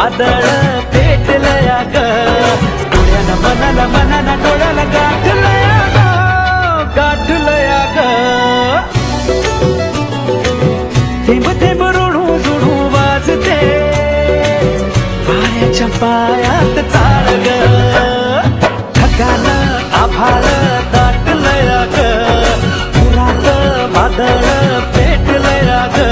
वादळ पेटलया ग डोळ्याला मनाला डोळ्याला गाठलया ग थेंब थेंब रुणू जुणू वाजते वाऱ्याच्या पायात चाळ ग ढगानं आभाळ दाटलया ग पुरात वादळ पेटलया ग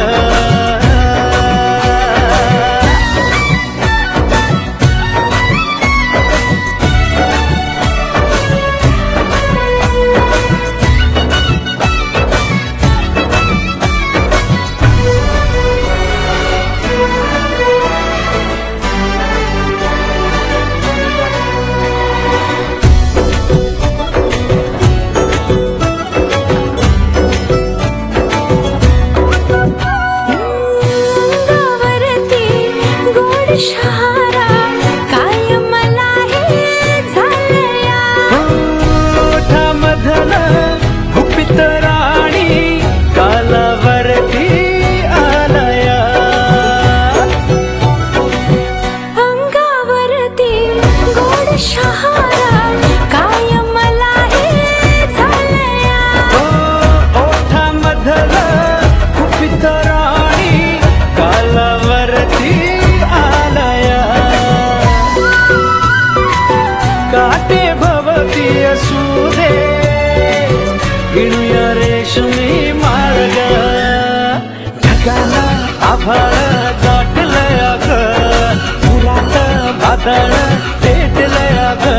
शहारा काय मला हे झालया ओठामधन गुपित राणी कालावरती आलया अंगावरती गोड शहारा काय मला हे झालया ओठामधन गुपित राणी कालावरती काटे भवती असू दे गिणूया रेशमी मार्ग ढगाला आभाळ दाटलया ग पुरात वादळ पेटलया ग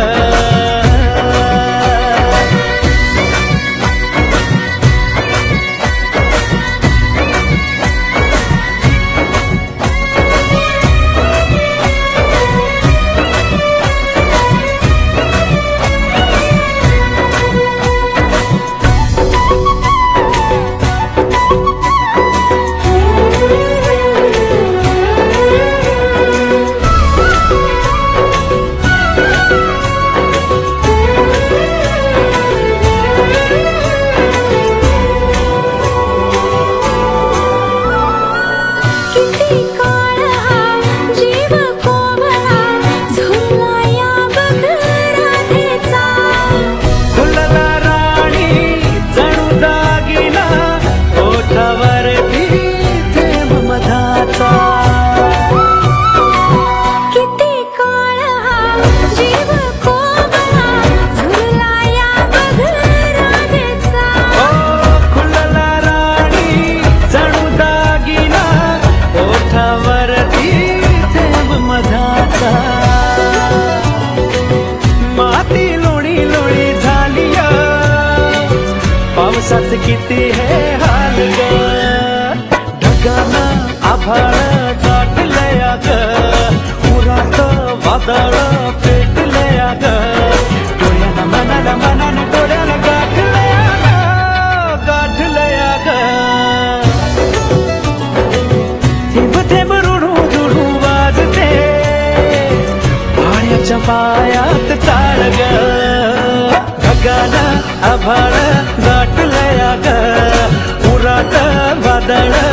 माती लोणी लोणी झालिया पावसाचे किती हे हाल ग ढगानं आभाळ दाटलया ग पुरात वादळ पेटलया ग डोळ्याला मनाला डोळ्याला गाठलया ग थेंब थेंब रुणू जुणू वाजते वाऱ्याच्या पायात चाळ ग ढगानं आभाळ दाटलया ग पुरात वादळ